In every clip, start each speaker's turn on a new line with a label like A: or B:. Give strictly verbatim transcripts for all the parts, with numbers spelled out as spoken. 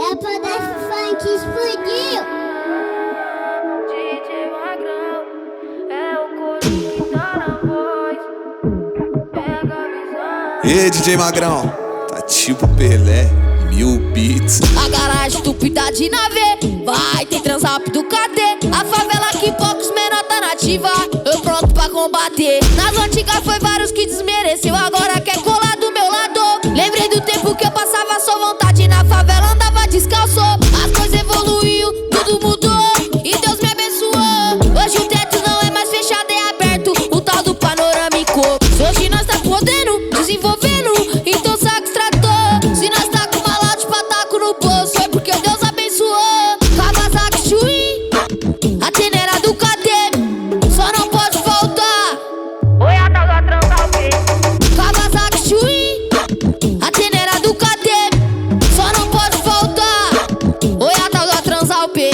A: Tropa da funk explodiu.
B: D J Magrão é o coro que dá na voz. Pega a visão.
C: Ei, D J Magrão, tá tipo Pelé, mil beats.
D: A garagem estúpida de nave, vai ter transap do K D. A favela que poucos menor tá nativa, eu pronto pra combater. Nas antigas foi vários que desmereceu, agora quer colar do meu lado. Lembrei do tempo que eu passava só vontade na favela, andava descalço. As coisas evoluiu, tudo mudou e Deus me abençoou. Hoje o teto não é mais fechado, é aberto, o tal do panorâmico. Hoje nós tá podendo, desenvolvendo, então saco extrator. Se nós tá com malote pra taco no bolso, é porque Deus abençoou. Kawasaki Chuin, a tenera do K D, só não pode faltar.
B: Oi, a tal da transa o quê?
D: Kawasaki Chuin, a tenera do K D, só não pode faltar. Oi, a tal da transar o P.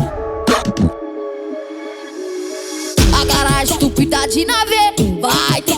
D: A garagem estúpida de nave, vai ter